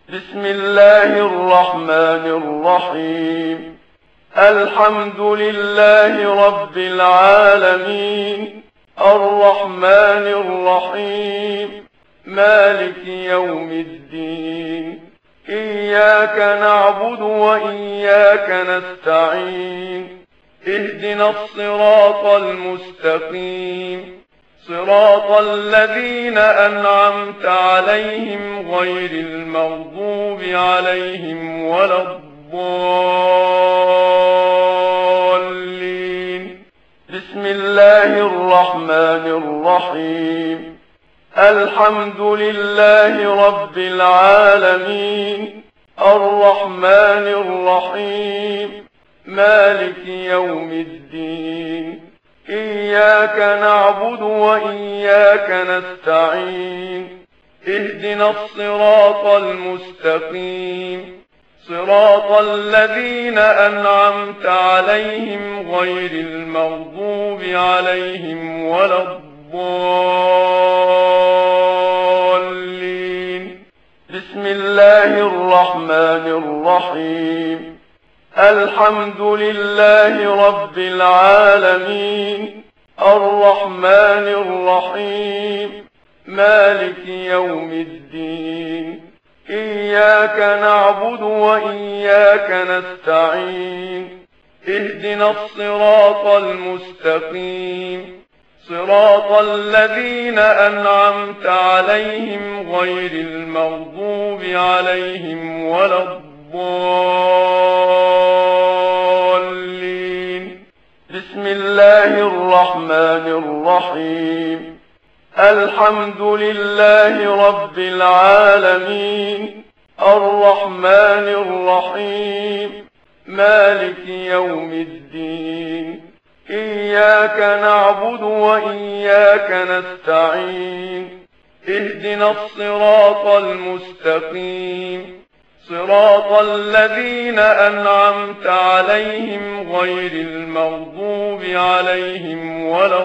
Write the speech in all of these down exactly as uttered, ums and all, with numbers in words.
بسم الله الرحمن الرحيم. الحمد لله رب العالمين، الرحمن الرحيم، مالك يوم الدين. إياك نعبد وإياك نستعين. اهدنا الصراط المستقيم، صراط الذين أنعمت عليهم غير المغضوب عليهم ولا الضالين. بسم الله الرحمن الرحيم. الحمد لله رب العالمين، الرحمن الرحيم، مالك يوم الدين. إياك نعبد وإياك نستعين. اهدنا الصراط المستقيم، صراط الذين أنعمت عليهم غير المغضوب عليهم ولا الضالين. بسم الله الرحمن الرحيم. الحمد لله رب العالمين، الرحمن الرحيم، مالك يوم الدين. إياك نعبد وإياك نستعين. اهدنا الصراط المستقيم، صراط الذين أنعمت عليهم غير المغضوب عليهم ولا الضالين. بسم الله الرحمن الرحيم. الحمد لله رب العالمين، الرحمن الرحيم، مالك يوم الدين. إياك نعبد وإياك نستعين. اهدنا الصراط المستقيم، صراط الذين أنعمت عليهم غير المغضوب عليهم ولا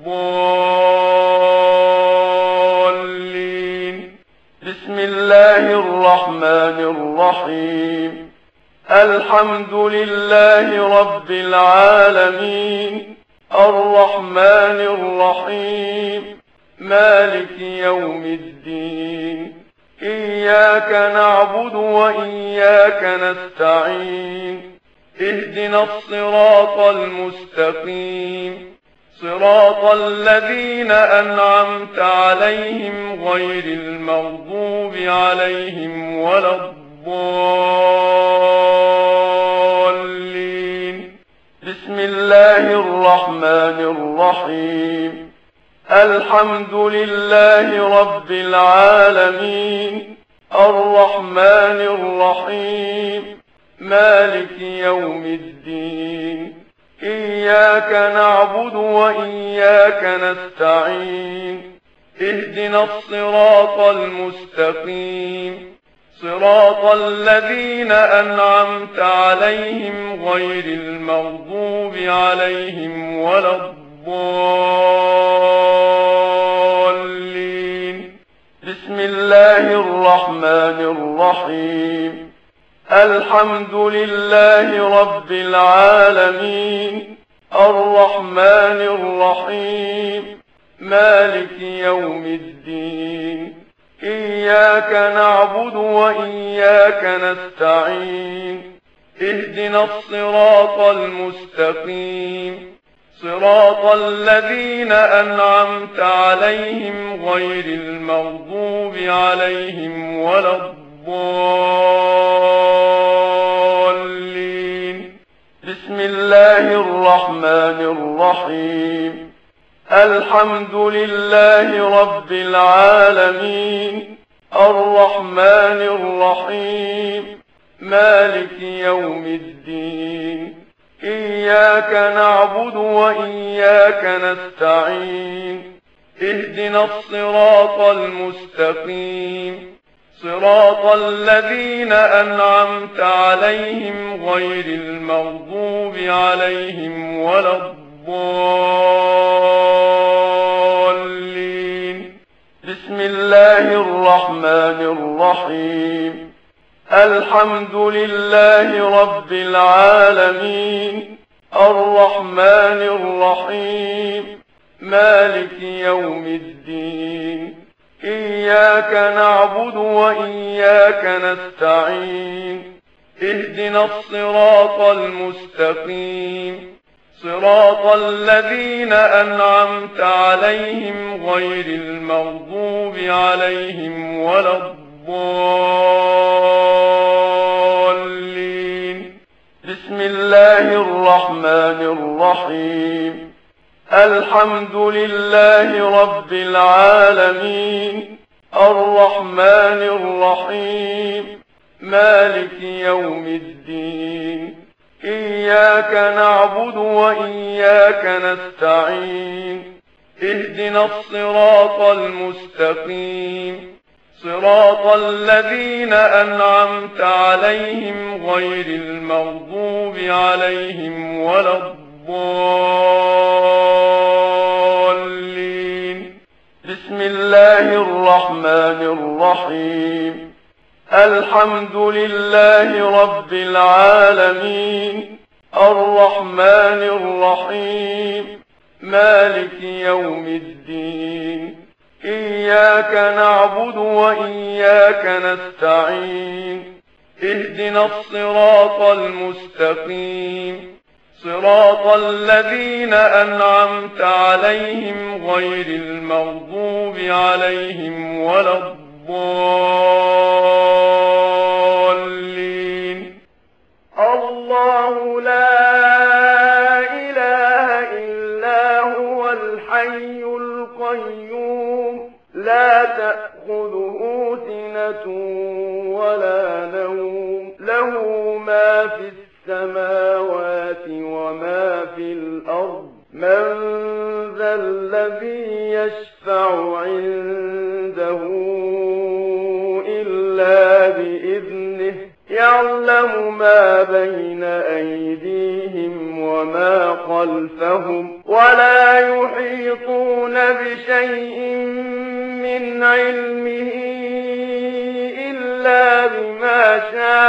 الضالين. بسم الله الرحمن الرحيم. الحمد لله رب العالمين، الرحمن الرحيم، مالك يوم الدين. إياك نعبد وإياك نستعين. اهدنا الصراط المستقيم، صراط الذين أنعمت عليهم غير المغضوب عليهم ولا الضالين. بسم الله الرحمن الرحيم. الحمد لله رب العالمين، الرحمن الرحيم، مالك يوم الدين. إياك نعبد وإياك نستعين. اهدنا الصراط المستقيم، صراط الذين أنعمت عليهم غير المغضوب عليهم ولا الضالين. بسم الله الرحمن الرحيم. الحمد لله رب العالمين، الرحمن الرحيم، مالك يوم الدين. إياك نعبد وإياك نستعين. اهدنا الصراط المستقيم، صراط الذين أنعمت عليهم غير المغضوب عليهم ولا الضالين. بسم الله الرحمن الرحيم. الحمد لله رب العالمين، الرحمن الرحيم، مالك يوم الدين. إياك نعبد وإياك نستعين. اهدنا الصراط المستقيم، صراط الذين أنعمت عليهم غير المغضوب عليهم ولا الضالين. بسم الله الرحمن الرحيم. الحمد لله رب العالمين الرحمن الرحيم مالك يوم الدين إياك نعبد وإياك نستعين اهدنا الصراط المستقيم صراط الذين أنعمت عليهم غير المغضوب عليهم ولا الضالين بسم الله الرحمن الرحيم الحمد لله رب العالمين الرحمن الرحيم مالك يوم الدين إياك نعبد وإياك نستعين اهدنا الصراط المستقيم صراط الذين أنعمت عليهم غير المغضوب عليهم ولا الضالين بسم الله الرحمن الرحيم الحمد لله رب العالمين الرحمن الرحيم مالك يوم الدين إياك نعبد وإياك نستعين اهدنا الصراط المستقيم صراط الذين أنعمت عليهم غير المغضوب عليهم ولا الضالين الله لا إله إلا هو الحي القيوم لا تأخذه سنة ولا نوم له ما في السماوات وما في الأرض من ذا الذي يشفع عنده إلا بإذنه يعلم ما بين أيديهم وما خلفهم ولا يحيطون بشيء من علمه إلا بما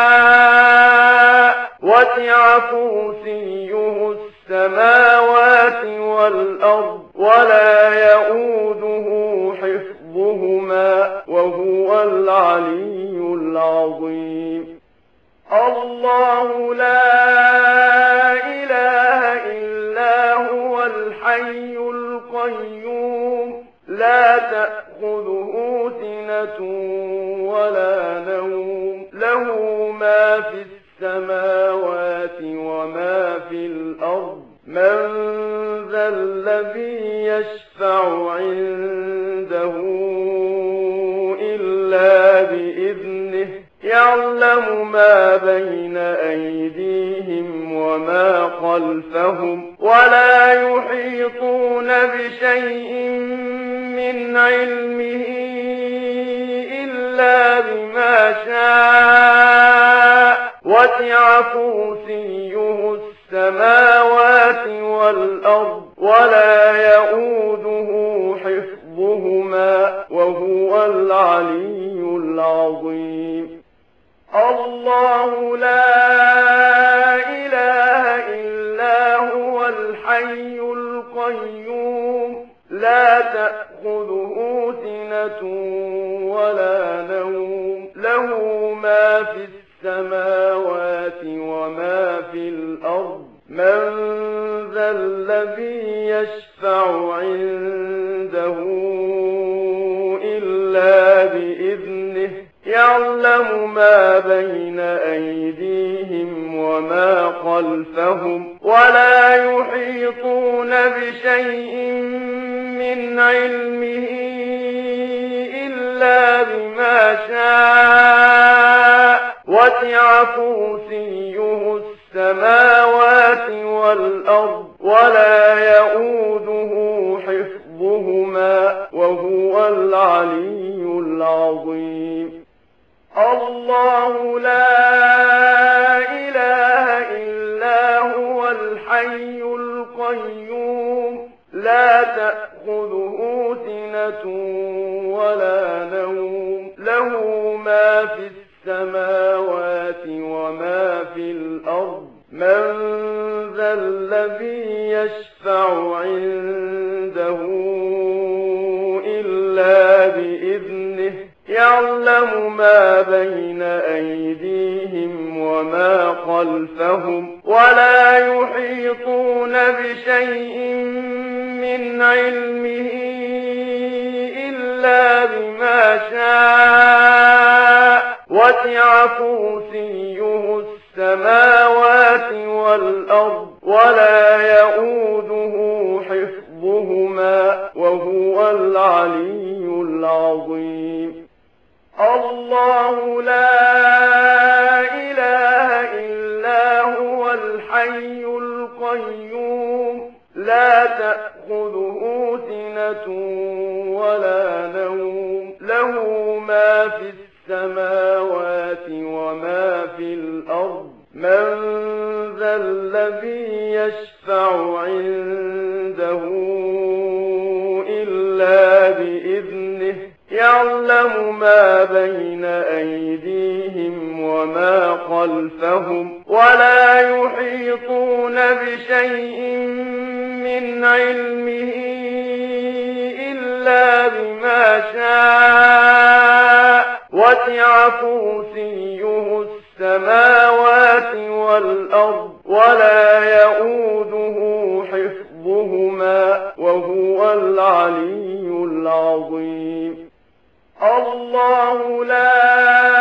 شاء وسع كرسيه السماوات والأرض ولا يؤوده حفظهما وهو العلي العظيم الله لا إله إلا هو الحي القيوم لا تأخذه سنة ولا نوم له ما في السماوات وما في الأرض من ذا الذي يشفع عنده إلا بإذنه يعلم ما بين أيديهم وما خلفهم ولا يحيطون بشيء من علمه إلا بما شاء وسع كرسيه السماوات والأرض ولا يؤوده حفظهما وهو العلي العظيم الله لا إله إلا هو الحي القيوم لا تأخذه سنة ولا نوم له ما في السماوات وما في الأرض من ذا الذي يشفع عنده إلا بإذنه يعلم ما بين أيديهم وما خلفهم ولا يحيطون بشيء من علمه إلا بما شاء وسع كرسيه السماوات والأرض ولا يؤوده حفظهما وهو العلي العظيم الله لا إله إلا هو الحي القيوم لا تأخذه سنة ولا نوم له ما في السماوات وما في الأرض من ذا الذي يشفع عنده إلا بإذنه يعلم ما بين أيديهم وما خلفهم ولا يحيطون بشيء من علمه إلا بما شاء وسع كرسيه السماوات والأرض ولا يئوده حفظهما وهو العلي العظيم الله لا إله إلا هو الحي القيوم لا تأخذه سنة ولا نوم له ما في السماوات وما في الأرض من ذا الذي يشفع عنده إلا بإذنه يعلم ما بين أيديهم وما خلفهم ولا يحيطون بشيء من علمه إلا بما شاء وسع كرسيه السماوات والأرض ولا يئوده حفظهما وهو العلي العظيم الله لا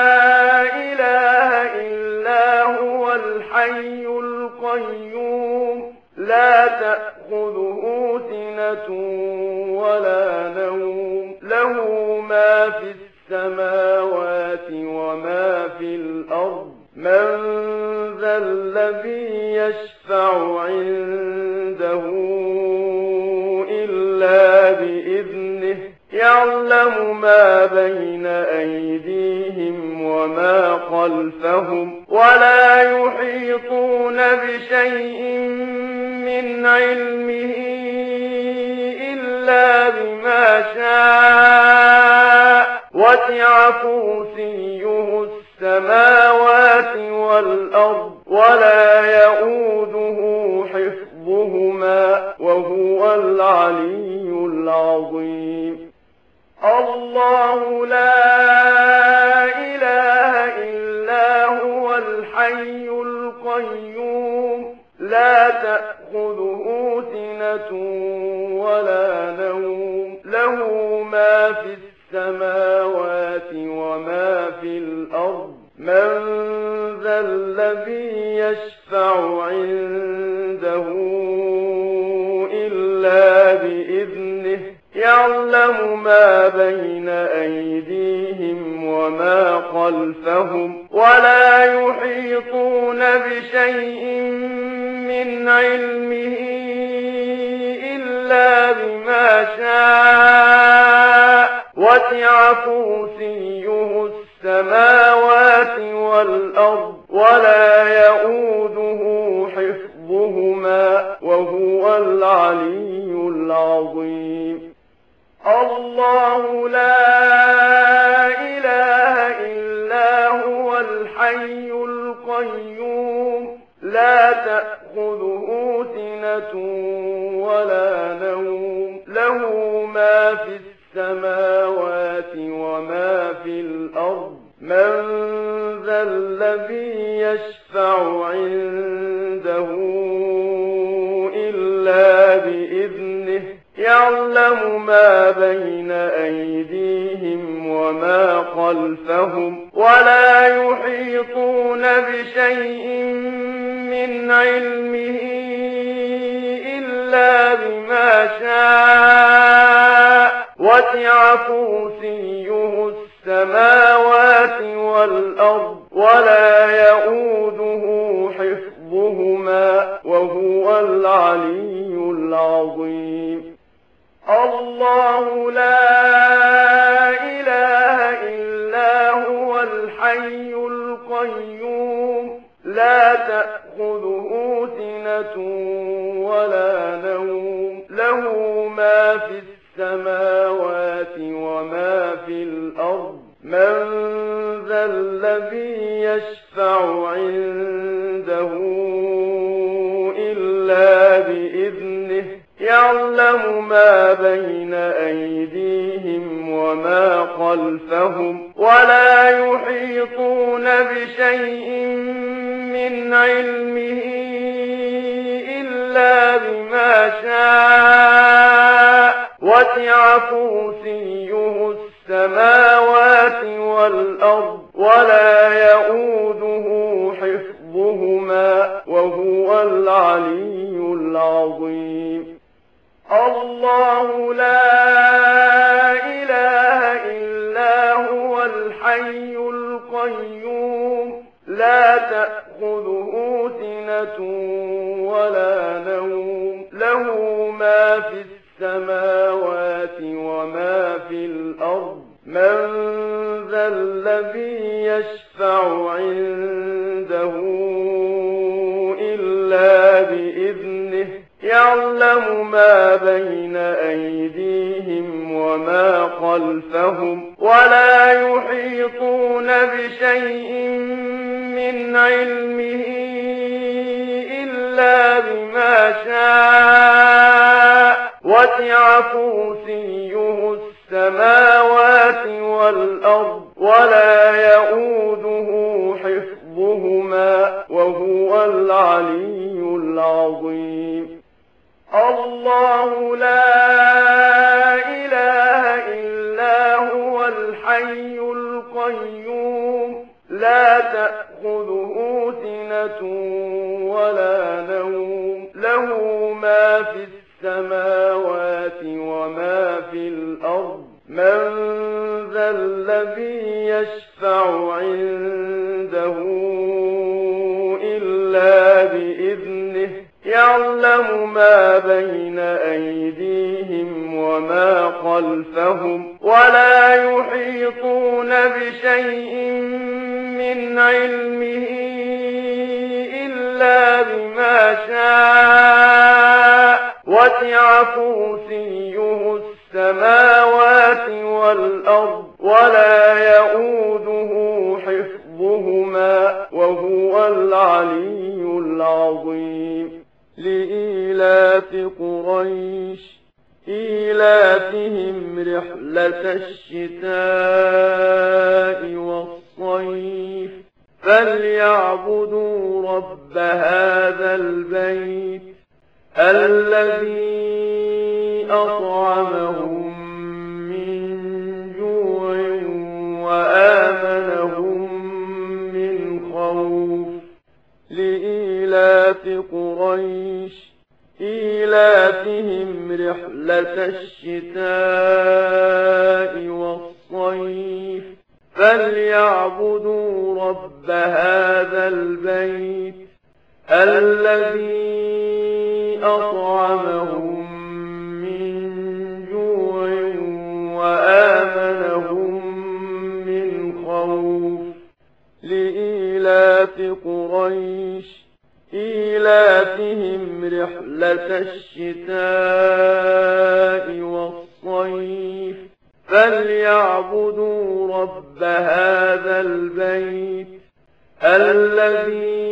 إله إلا هو الحي القيوم لا تأخذه سنة ولا نوم له ما في السماوات وما في الأرض من ذا الذي يشفع عنده إلا بإذنه يعلم ما بين أيديهم وما خلفهم ولا يحيطون بشيء من علمه إلا بما شاء وسع كرسيه السماوات والأرض ولا يئوده حفظهما وهو العلي العظيم الله لا إله إلا هو الحي القيوم لا تأخذه سنة ولا نوم له ما في السماوات وما في الأرض من ذا الذي يشفع عنده إلا بإذنه يعلم ما بين أيديهم وما خلفهم ولا يحيطون بشيء من علمه إلا بما شاء وسع كرسيه السماوات والأرض ولا يئوده حفظهما وهو العلي العظيم الله لا إله إلا هو الحي القيوم لا تأخذه سنة ولا نوم له ما في السماوات وما في الأرض من ذا الذي يشفع عنده إلا بإذنه يعلم ما بين أيديهم وما خلفهم ولا يحيطون بشيء من علمه إلا بما شاء وسع كرسيه السماوات والأرض ولا يئوده حفظهما وهو العلي العظيم الله لا إله إلا هو الحي القيوم لا تأخذه سنة ولا نوم له ما في السماوات وما في الأرض من ذا ذا الذي يشفع عنده إلا بإذنه يعلم ما بين أيديهم وما خلفهم ولا يحيطون بشيء من علمه إلا بما شاء وسع كرسيه السماوات والأرض ولا يؤوده حفظهما وهو العلي العظيم الله لا إله إلا هو الحي القيوم لا تأخذه سنة ولا نوم له ما في السماوات وما في الأرض من ذا الذي يشفع عنده إلا بإذنه يعلم ما بين أيديهم وما خلفهم ولا يحيطون بشيء من علمه إلا بما شاء وسع كرسيه السماوات والأرض ولا يؤوده حفظهما وهو العلي العظيم الله لا إله إلا هو الحي القيوم لا تأخذه سنة ولا نوم له ما في السماوات وما في الأرض من ذا الذي يشفع عنده إلا بإذنه يعلم ما بين أيديهم وما خلفهم ولا يحيطون بشيء من علمه إلا بما شاء وسع كرسيه السماوات والأرض ولا يؤوده حفظهما وهو العلي العظيم لإيلاف قريش إيلافهم رحلة الشتاء والصيف فليعبدوا رب هذا البيت الذي أطعمهم من جوع وآمنهم من خوف لإيلاف قريش إيلافهم رحلة الشتاء والصيف فليعبدوا رب هذا البيت الذي أطعمهم من جوع وآمنهم من خوف لإيلاف قريش إيلافهم رحلة الشتاء والصيف فليعبدوا رب هذا البيت الذي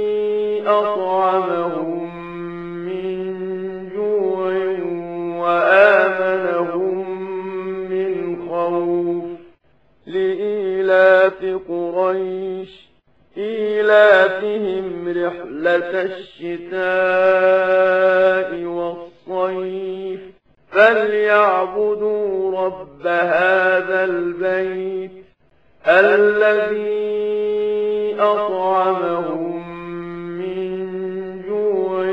أطعمهم من جوع وآمنهم من خوف لإيلاف قريش إيلافهم رحلة الشتاء والصيف فليعبدوا رب هذا البيت الذي أطعمهم من جوع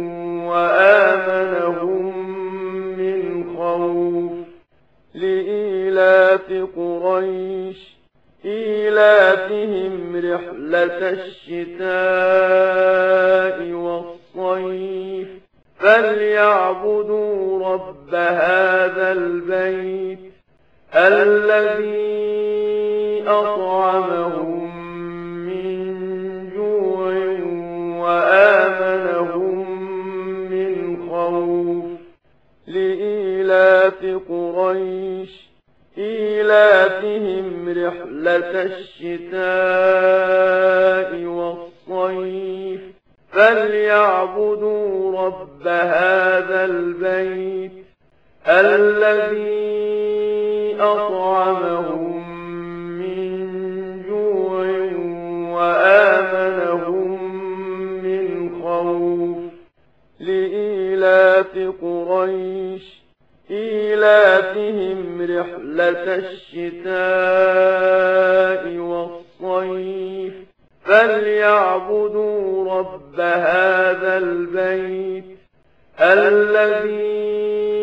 وآمنهم من خوف لإيلاف قريش إيلافهم رحلة الشتاء والصيف فليعبدوا رب هذا البيت الذي أطعمهم من جوع وآمنهم من خوف لإيلاف قريش إيلافهم رحلة الشتاء فليعبدوا رب هذا البيت الذي أطعمهم من جوع وآمنهم من خوف لإيلاف قريش إيلافهم رحلة الشتاء والصيف فليعبدوا رب هذا البيت الذي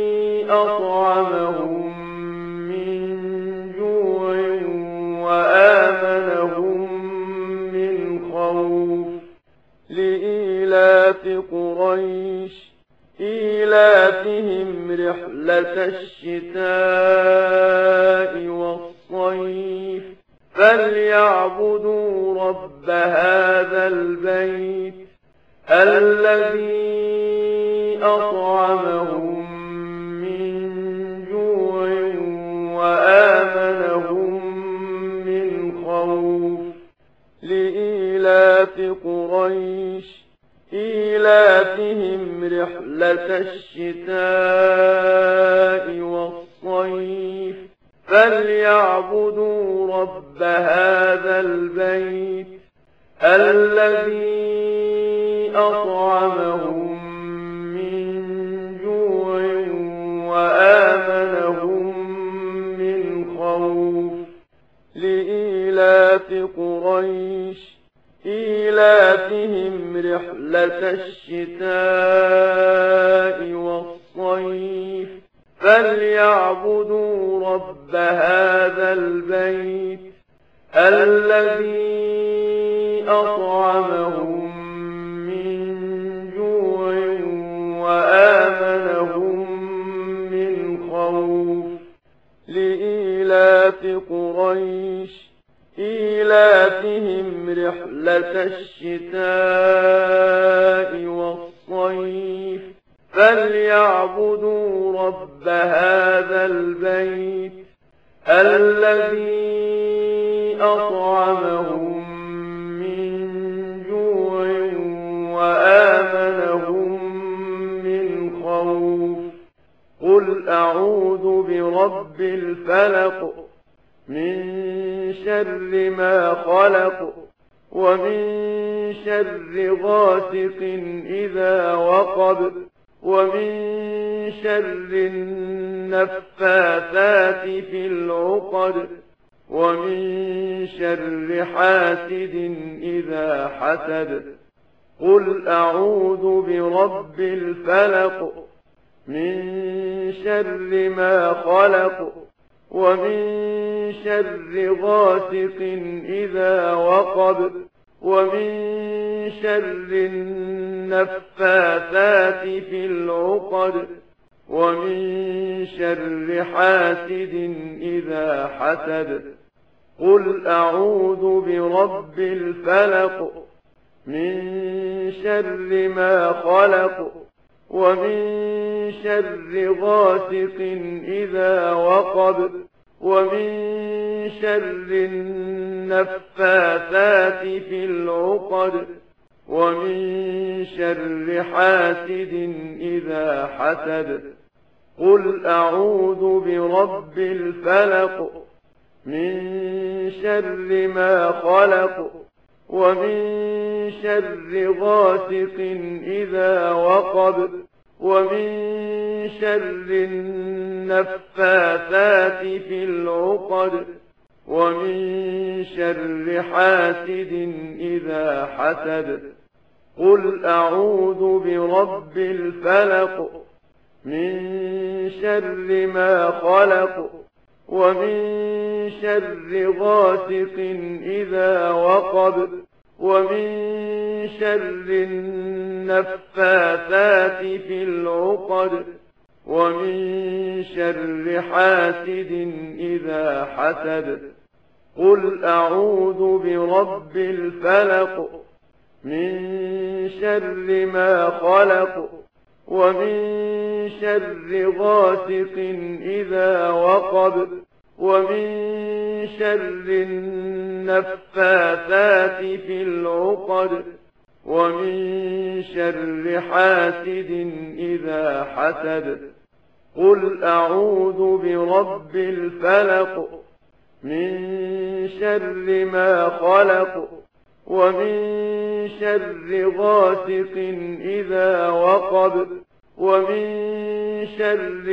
أطعمهم من جوع وآمنهم من خوف لإيلاف قريش إيلافهم رحلة الشتاء والصيف فليعبدوا رب هذا البيت الذي أطعمهم من جوع وآمنهم من خوف لإيلاف قريش إيلافهم رحلة الشتاء والصيف فليعبدوا رب هذا البيت الذي أطعمهم من جوع وآمنهم من خوف لإيلاف قريش إيلافهم رحلة الشتاء والصيف فليعبدوا رب هذا البيت الذي أطعمهم من جوع وآمنهم من خوف لإيلاف قريش إيلافهم رحلة الشتاء والصيف فليعبدوا رب هذا البيت الذي أطعمهم من جوع وآمنهم من خوف قل أعوذ برب الفلق من شر ما خلق ومن شر غاسق إذا وقب ومن شر النفاثات في العقد ومن شر حاسد إذا حسد قل أعوذ برب الفلق من شر ما خلق ومن شر غاسق إذا وقب ومن شر النفاثات في العقد ومن شر حاسد إذا حسد قل أعوذ برب الفلق من شر ما خلق ومن شر غاسق إذا وقب ومن شر النفاثات في العقد ومن شر حاسد إذا حسد قل أعوذ برب الفلق من شر ما خلق ومن شر غاسق إذا وقب ومن شر النفاثات في العقد ومن شر حاسد إذا حسد قل أعوذ برب الفلق من شر ما خلق ومن شر غاسق إذا وقب ومن شر النفاثات في العقد ومن شر حاسد إذا حسد قل أعوذ برب الفلق من شر ما خلق ومن شر غاسق إذا وقب ومن شر النفاثات في العقد ومن شر حاسد إذا حسد قل أعوذ برب الفلق من شر ما خلق ومن شر غاسق إذا وقب ومن شر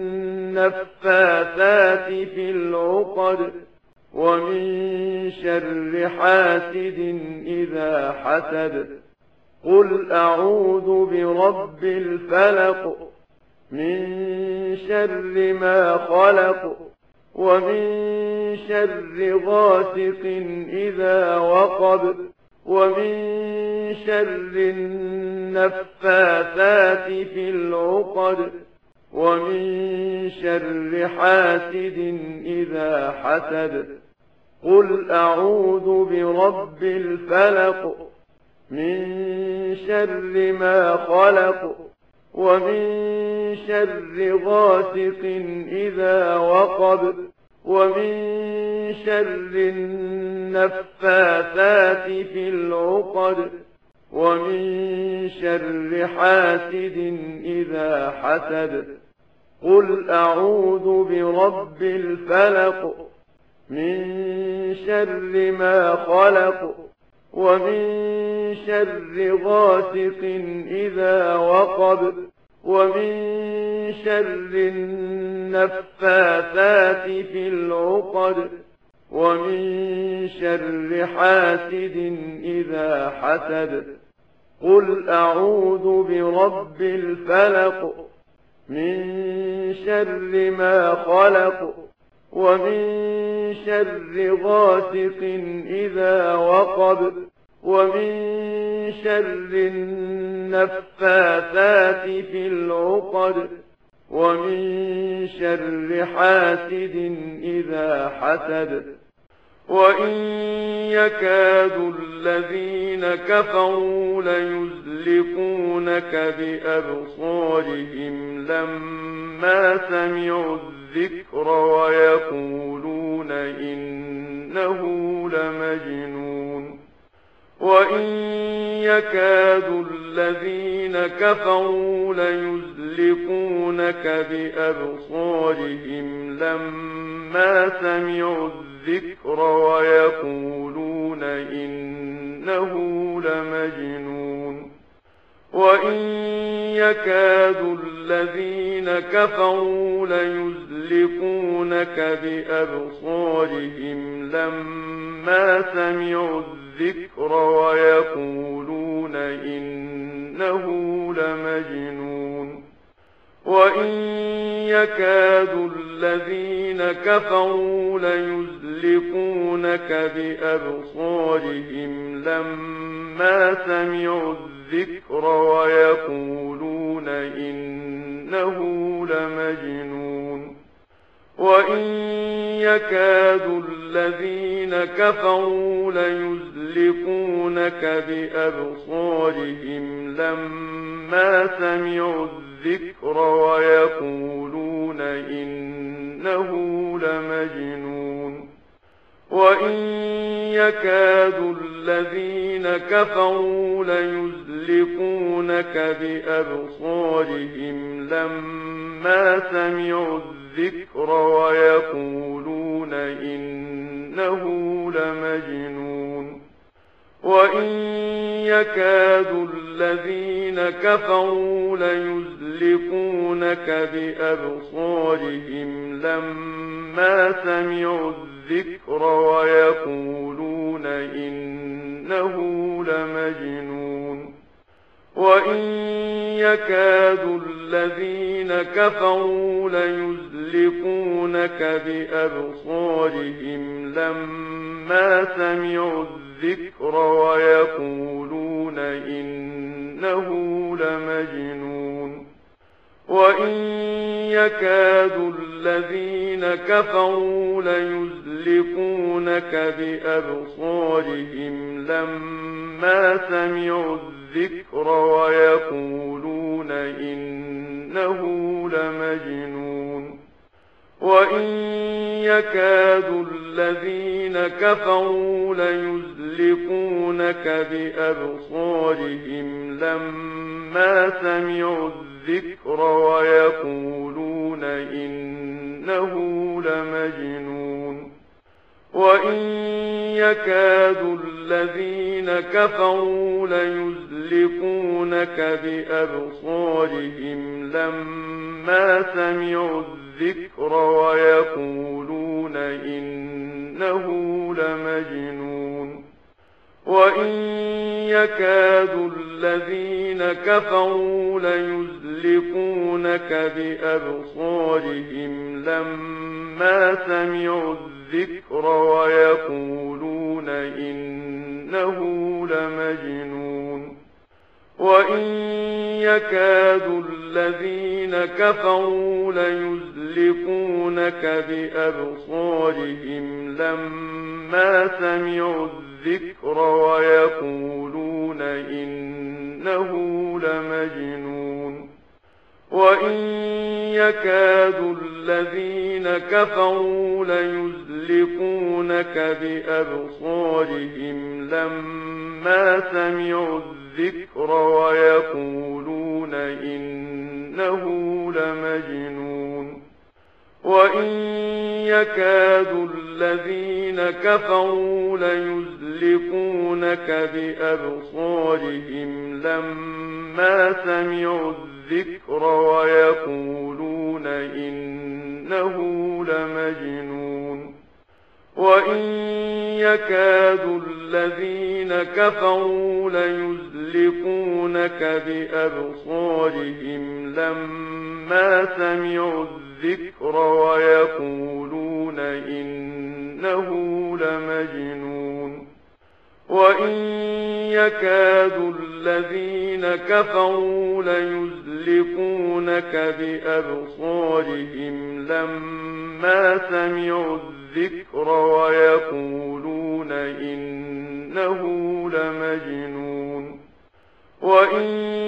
النفاثات في العقد ومن شر حاسد إذا حسد قل أعوذ برب الفلق من شر ما خلق ومن شر غاسق إذا وقب ومن شر النفاثات في العقد ومن شر حاسد إذا حسد قل أعوذ برب الفلق من شر ما خلق ومن شر غاسق إذا وقب ومن شر النفاثات في العقد ومن شر حاسد إذا حسد قل أعوذ برب الفلق من شر ما خلق ومن شر غاسق إذا وقب ومن شر النفاثات في العقد ومن شر حاسد إذا حسد قل أعوذ برب الفلق من شر ما خلق ومن شر غاسق إذا وقب ومن شر النفاثات في العقد ومن شر حاسد إذا حسد وإن يكاد الذين كفروا ليزلقونك بأبصارهم لما سمعوا الذكر ويقولون إنه لمجنون وإن يكاد الذين كفروا ليزلقونك بأبصارهم لما سمعوا الذكر ويقولون إنه لمجنون وإن يكاد الذين كفروا ليزلقونك بأبصارهم لما سمعوا الذكر ويقولون إنه لمجنون وإن يكاد الذين كفروا ليزلقونك بأبصارهم لما سمعوا الذكر ويقولون إنه لمجنون وإن يكاد الذين كفروا ليزلقونك بأبصارهم لما سمعوا الذكر ويقولون إنه لمجنون وإن يكاد الذين كفروا ليزلقونك بأبصارهم لما سمعوا الذكر ويقولون إنه لمجنون وإن يكاد الذين كفروا ليزلقونك بأبصارهم لما سمعوا الذكر ويقولون إنه لمجنون وإن يكاد الذين كفروا ليزلقونك بأبصارهم لما سمعوا الذكر ويقولون إنه لمجنون وإن يكاد الذين كفروا ليزلقونك بأبصارهم لما سمعوا الذكر ويقولون إنه لمجنون وإن يكاد الذين كفروا ليزلقونك يزلقونك بأبصارهم لما سمعوا الذكر ويقولون إنه لمجنون وإن يكاد الذين كفروا ليزلقونك بأبصارهم لما سمعوا الذكر ويقولون إنه لمجنون وإن يكاد الذين كفروا ليزلقونك بأبصارهم لما سمعوا الذكر ويقولون إنه لمجنون وإن يكاد الذين كفروا ليزلقونك بأبصارهم لما سمعوا الذكر ويقولون إنه لمجنون وإن يكاد الذين كفروا ليزلقونك بأبصارهم لما سمعوا الذكر ويقولون إنه لمجنون وإن يكاد الذين كفروا ليزلقونك بأبصارهم لما سمعوا الذكر ويقولون إنه لمجنون وإن يكاد الذين كفروا ليزلقونك بأبصارهم لما سمعوا الذكر ويقولون إنه لمجنون وإن يكاد الذين كفروا ليزلقونك بأبصارهم لما سمعوا الذكر ويقولون إنه لمجنون وإن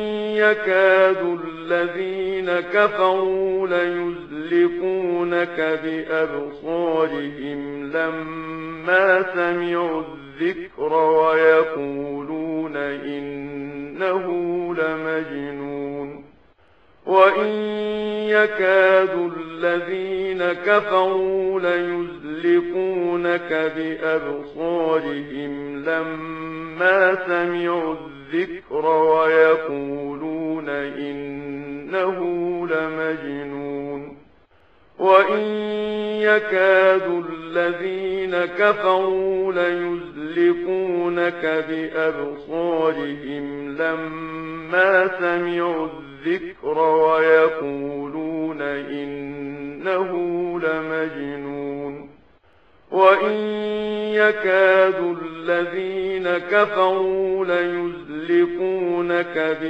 يكاد الذين كفروا ليزلقونك بأبصارهم لما سمعوا الذكر ويقولون إنه لمجنون وإن يكاد الذين كفروا ليزلقونك بأبصارهم لما سمعوا الذكر ويقولون إنه لمجنون وإن يكاد الذين كفروا ليزلقونك بأبصارهم لما سمعوا الذكر ويقولون إنه لمجنون وإن يكاد الذين كفروا ليزلقونك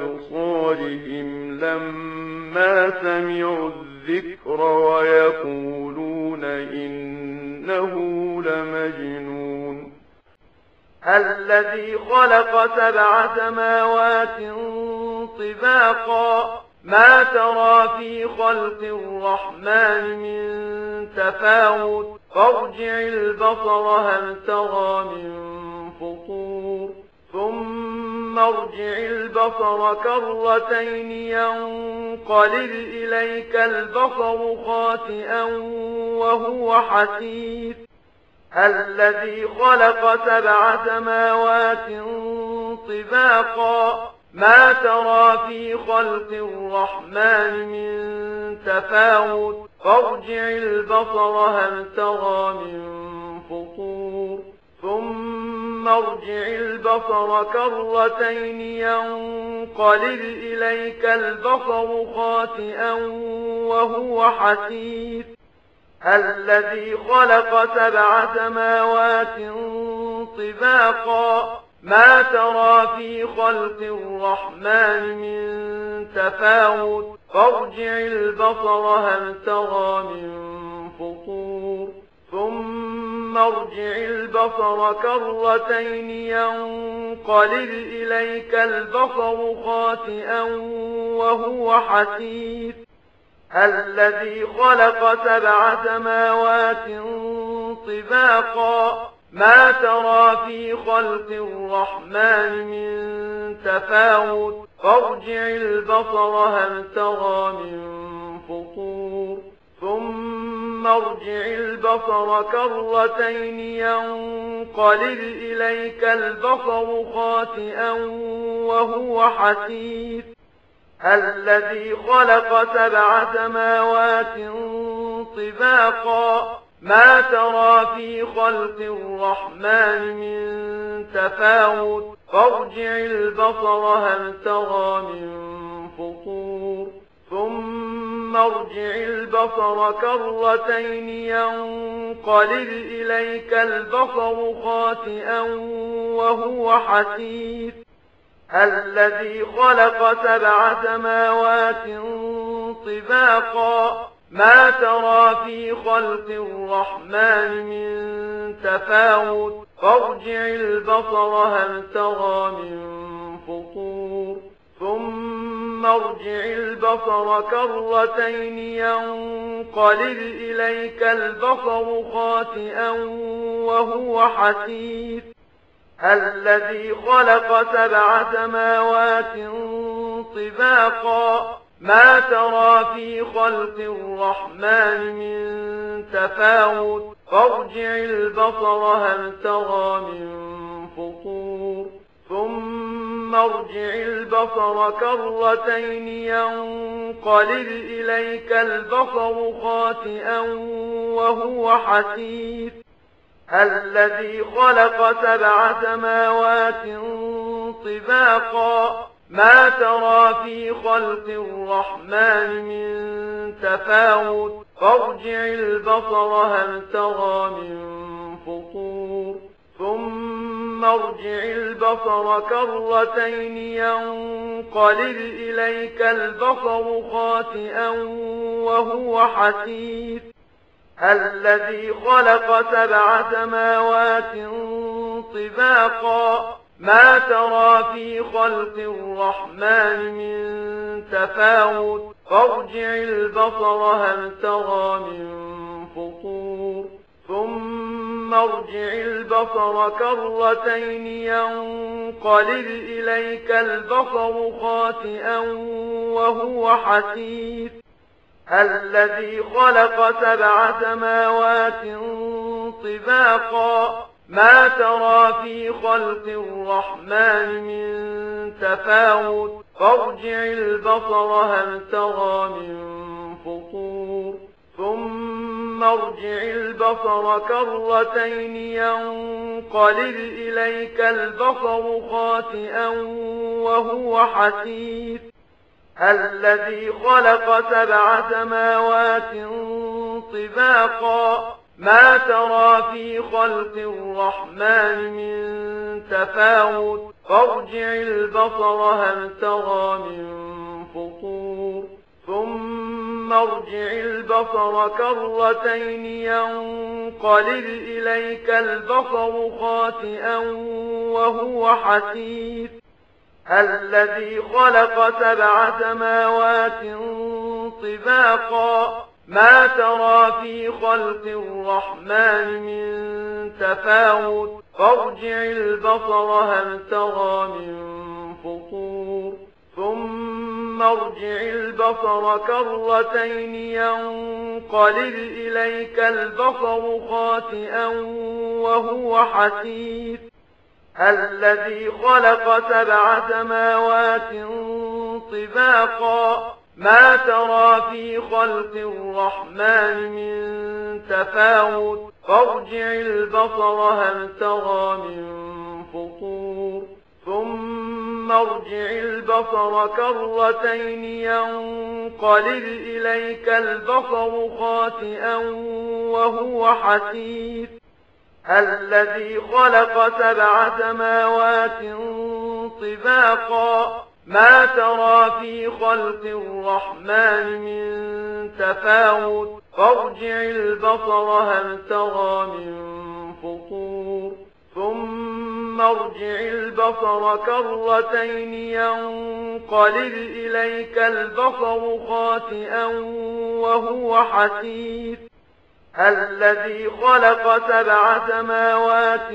بأبصارهم لما سمعوا الذكر ويقولون إنه لمجنون الذي خلق سبع سماوات طباقا ما ترى في خلق الرحمن من تفاوت فارجع البصر هل ترى من فطور ثم ارجع البصر كرتين ينقلب إليك البصر خاسئا وهو حسير الذي خلق سبع سماوات طباقا ما ترى في خلق الرحمن من تفاوت فارجع البصر هل ترى من فطور ثم ارجع البصر كرتين ينقلب إليك البصر خاسئا وهو حسير الذي خلق سبع سماوات طباقا ما ترى في خلق الرحمن من تفاوت فارجع البصر هل ترى من فطور ثم ارجع البصر كرتين ينقلب إليك البصر خاسئا وهو حسير الذي خلق سبع سماوات طباقا ما ترى في خلق الرحمن من تفاوت فارجع البصر هل ترى من فطور ثم ارجع البصر كرتين ينقلب إليك البصر خاسئا وهو حسير الذي خلق سبع سماوات طباقا ما ترى في خلق الرحمن من تفاوت فارجع البصر هل ترى من فطور ثم ارجع البصر كرتين ينقلب إليك البصر خاسئا وهو حسير الذي خلق سبع سماوات طباقا ما ترى في خلق الرحمن من تفاوت فارجع البصر هل ترى من فطور ثم ارجع البصر كرتين ينقلب إليك البصر خاسئا وهو حسير الذي خلق سبع سماوات طباقا ما ترى في خلق الرحمن من تفاوت فارجع البصر هل ترى من فطور ثم ارجع البصر كرتين ينقلب إليك البصر خاسئا وهو حسير الذي خلق سبع سماوات طباقا ما ترى في خلق الرحمن من تفاوت فارجع البصر هل ترى من فطور ثم ارجع البصر كرتين ينقلب إليك البصر خاسئا وهو حسير الذي خلق سبع سماوات طباقا ما ترى في خلق الرحمن من تفاوت فارجع البصر هل ترى من فطور ثم ارجع البصر كرتين ينقلب إليك البصر خاسئا وهو حسير الذي خلق سبع سماوات طباقا ما ترى في خلق الرحمن من تفاوت فارجع البصر هل ترى من فطور ثم ارجع البصر كرتين ينقلب إليك البصر خاسئا وهو حسير الذي خلق سبع سماوات طباقا ما ترى في خلق الرحمن من تفاوت فارجع البصر هل ترى من فطور ثم ارجع البصر كرتين ينقلب إليك البصر خاسئا وهو حسير الذي خلق سبع سماوات طباقا ما ترى في خلق الرحمن من تفاوت فارجع البصر هل ترى من فطور ثم ارجع البصر كرتين ينقلب إليك البصر خاسئا وهو حسير الذي خلق سبع سماوات طباقا ما ترى في خلق الرحمن من تفاوت فارجع البصر هل ترى من فطور ثم ارجع البصر كرتين ينقلب إليك البصر خاسئا وهو حسير الذي خلق سبع سماوات طباقا ما ترى في خلق الرحمن من تفاوت فارجع البصر هل ترى من فطور ثم ارجع البصر كرتين ينقلب إليك البصر خاسئا وهو حسير الذي خلق سبع سماوات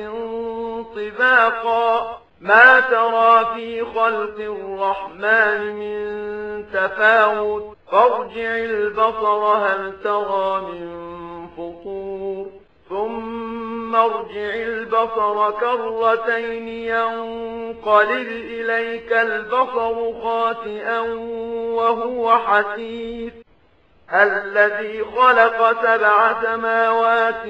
طباقا ما ترى في خلق الرحمن من تفاوت فارجع البصر هل ترى من فطور ثم ارجع البصر كرتين ينقلب إليك البصر خاسئا وهو حسير الذي خلق سبع سماوات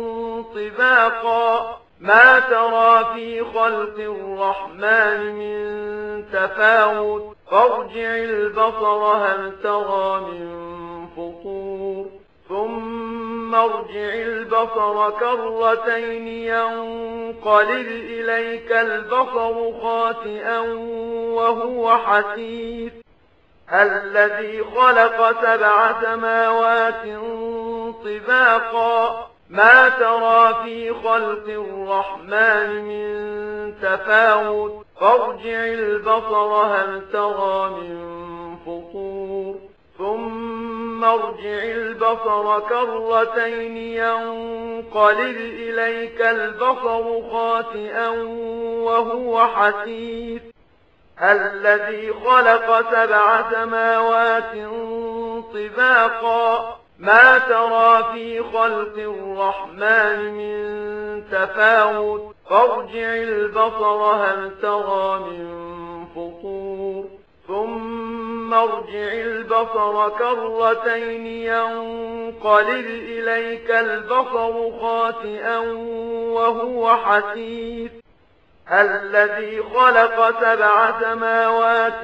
طباقا ما ترى في خلق الرحمن من تفاوت فارجع البصر هل ترى من فطور ثم ارجع البصر كرتين ينقلب إليك البصر خاسئا وهو حسير الذي خلق سبع سماوات طباقا ما ترى في خلق الرحمن من تفاوت فارجع البصر هل ترى من فطور ثم ارجع البصر كرتين ينقلب إليك البصر خاسئا وهو حسير الذي خلق سبع سماوات طباقا ما ترى في خلق الرحمن من تفاوت فارجع البصر هل ترى من فطور ثم ارجع البصر كرتين ينقلب إليك البصر خاسئا وهو حسير الذي خلق سبع سماوات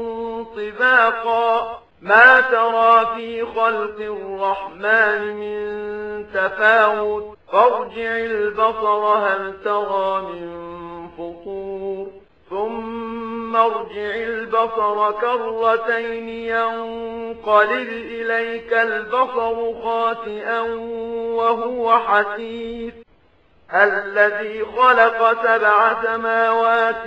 طباقا ما ترى في خلق الرحمن من تفاوت فارجع البصر هل ترى من فطور ثم ارجع البصر كرتين ينقلب إليك البصر خاسئا وهو حسير الذي خلق سبع سماوات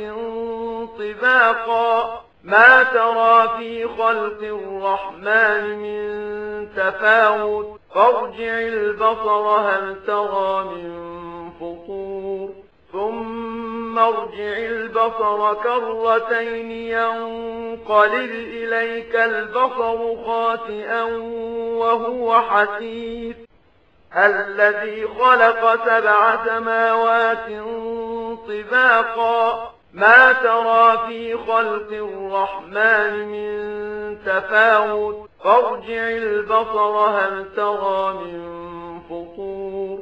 طباقا ما ترى في خلق الرحمن من تفاوت فارجع البصر هل ترى من فطور ثم ارجع البصر كرتين ينقلب إليك البصر خاسئا وهو حسير الذي خلق سبع سماوات طباقا ما ترى في خلق الرحمن من تفاوت فارجع البصر هل ترى من فطور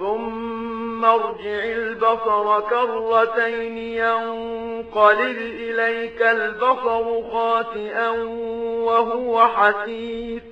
ثم ارجع البصر كرتين ينقلب إليك البصر خاسئا وهو حسير